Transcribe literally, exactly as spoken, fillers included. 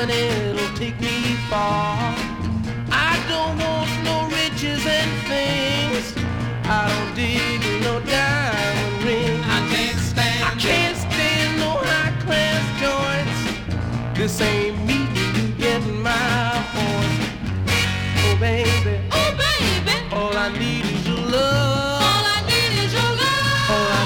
money'll take me far. I don't want no riches and things. I don't dig no diamond ring. I can't stand I can't stand no high class joints. This ain't